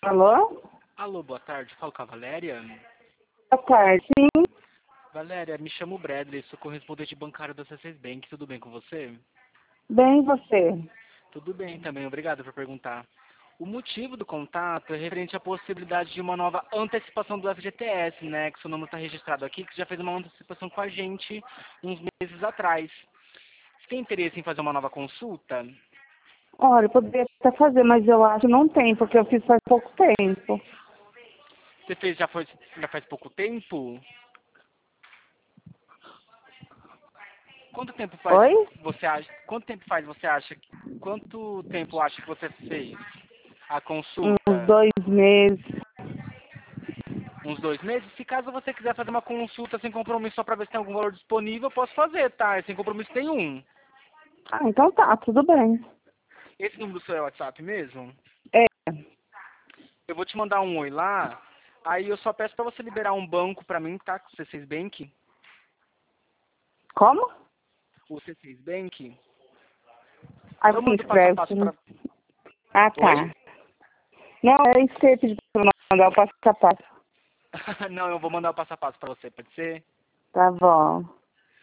Alô? Alô, boa tarde. Falo com a Valéria. Boa tarde. Sim. Valéria, me chamo Bradley, sou correspondente bancário da C6 Bank. Tudo bem com você? Bem, e você? Tudo bem também, obrigado por perguntar. O motivo do contato é referente à possibilidade de uma nova antecipação do FGTS, né? Que seu nome está registrado aqui, que já fez uma antecipação com a gente uns meses atrás. Você tem interesse em fazer uma nova consulta? Olha, eu poderia até fazer, mas eu acho que não tem, porque eu fiz faz pouco tempo. Você fez já faz pouco tempo? Quanto tempo faz Oi? você acha? Quanto tempo faz você acha? Quanto tempo acha que você fez a Uns consulta? 2 meses. Uns 2 meses? Se caso você quiser fazer uma consulta sem compromisso só para ver se tem algum valor disponível, eu posso fazer, tá? Sem compromisso nenhum. Ah, então tá, tudo bem. Esse número do seu é o WhatsApp mesmo? É. Eu vou te mandar um oi lá. Aí eu só peço para você liberar um banco para mim, tá? Com o C6 Bank. Como? O C6 Bank. Aí Eu você mando passo a escreve. passo para... Ah, Oi? tá. Não, é isso que eu ia pedir pra mandar o passo a passo. Não, eu vou mandar o passo a passo para você, pode ser? Tá bom.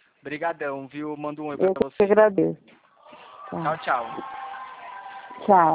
Obrigadão, viu? Mando um oi para Eu que você. agradeço. Tchau, Tá. tchau. Tchau.